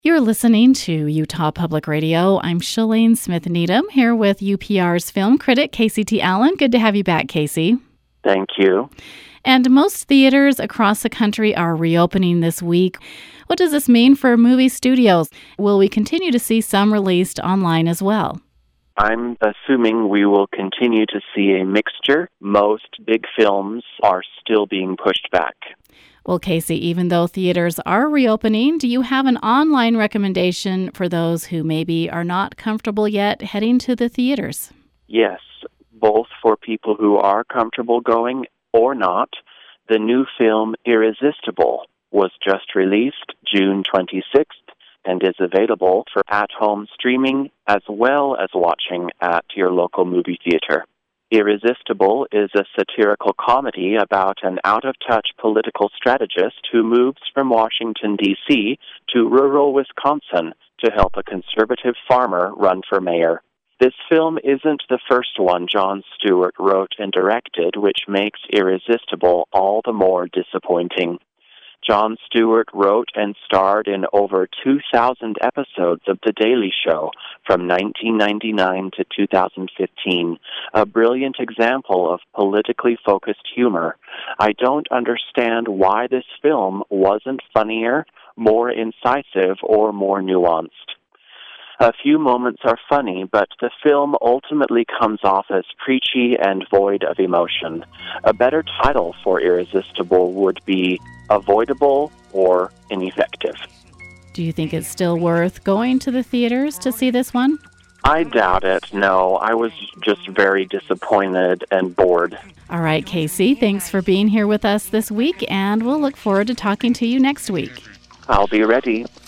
You're listening to Utah Public Radio. I'm Shalane Smith-Needham here with UPR's film critic, Casey T. Allen. Good to have you back, Casey. Thank you. And most theaters across the country are reopening this week. What does this mean for movie studios? Will we continue to see some released online as well? I'm assuming we will continue to see a mixture. Most big films are still being pushed back. Well, Casey, even though theaters are reopening, do you have an online recommendation for those who maybe are not comfortable yet heading to the theaters? Yes, both for people who are comfortable going or not. The new film Irresistible was just released June 26th and is available for at-home streaming as well as watching at your local movie theater. Irresistible is a satirical comedy about an out-of-touch political strategist who moves from Washington, D.C. to rural Wisconsin to help a conservative farmer run for mayor. This film isn't the first one Jon Stewart wrote and directed, which makes Irresistible all the more disappointing. Jon Stewart wrote and starred in over 2,000 episodes of The Daily Show from 1999 to 2015, a brilliant example of politically focused humor. I don't understand why this film wasn't funnier, more incisive, or more nuanced. A few moments are funny, but the film ultimately comes off as preachy and void of emotion. A better title for Irresistible would be Avoidable or Ineffective. Do you think it's still worth going to the theaters to see this one? I doubt it, no. I was just very disappointed and bored. All right, Casey, thanks for being here with us this week, and we'll look forward to talking to you next week. I'll be ready.